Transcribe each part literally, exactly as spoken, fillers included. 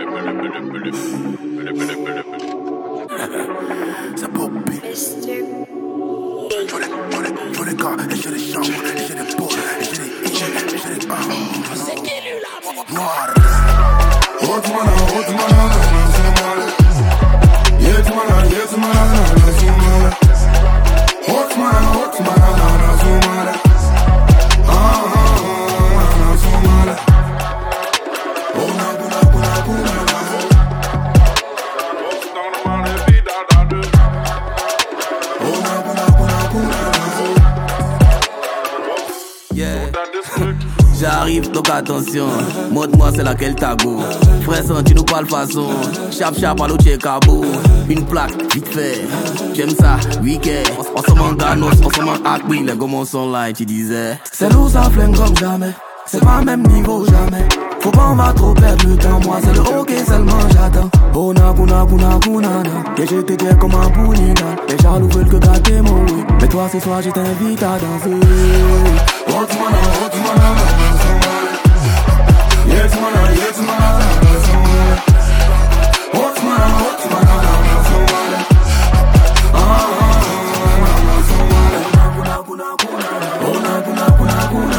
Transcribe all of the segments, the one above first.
Ça popé. Je les gars, et j'ai les chambres, et j'ai les pots, et j'ai les et j'ai et j'ai les armes. C'est qui lui là? Noir. Otmana, Otmana, Otmana, Yetmana, Yetmana, Otmana, Otmana, Otmana, Otmana, ah ah, Otmana. Ona, ona, ona, ona. Yeah. J'arrive donc attention, montre-moi c'est laquelle ta go. Frère, tu nous parles façon, chap chap à l'autre cabot. Une plaque, vite fait, j'aime ça, week-end. On s'en manque d'anos, on s'en manque à oui, les gommes sont là et tu disais. C'est nous ça flingue comme jamais, c'est pas même niveau jamais. Faut pas on va trop perdre le temps, moi c'est le hockey seulement j'attends. Oh na kuna kuna kuna na, et j'étais bien comme un boulina. Les jaloux veulent que gâter mon oui, mais toi ce soir je t'invite à danser. Otmana, Otmana, Yetmana, Yetmana, Otmana, Otmana, ah ah, kuna kuna kuna, ona kuna kuna kuna.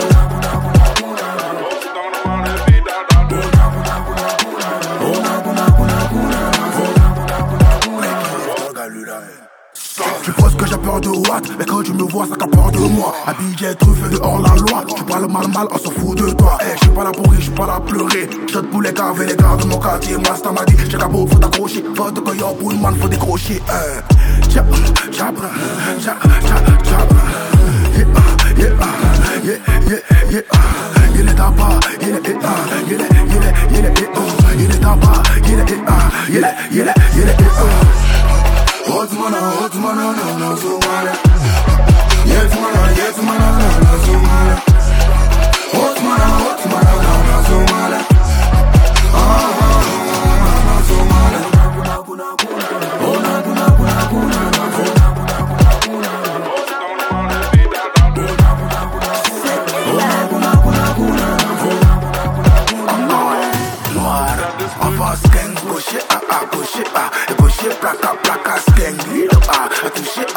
Tu penses que j'ai peur de Watt, mais quand tu me vois, ça t'a peur de moi. Habillé, truffé dehors la loi. Tu parles mal mal, on s'en fout de toi. Eh, hey, j'suis pas là pour rire, j'suis pas là à pleurer. J'te pour les gars, les gars de mon quartier. Master m'a dit, j'ai cabot, faut t'accrocher. Faut de coyote pour une man, faut décrocher. Eh, tcha, tcha, tcha, tcha, tcha. Yeah, yeah, yeah, yeah, yeah. Il est là-bas, il est, il est, il est, il est, il est, il est là-bas, il est, il est, il est, il est, il est. Otmana, Otmana, Otmana, Otmana, Yetmana, Yetmana, Otmana, Otmana, Otmana, Otmana, ah ah, Otmana, kuna kuna kuna, ona kuna kuna kuna, ona kuna kuna kuna. Noir, avance gang, gaucher, ah ah, gaucher, ah, et gaucher, placa, placa, gang, lui, ah, à toucher,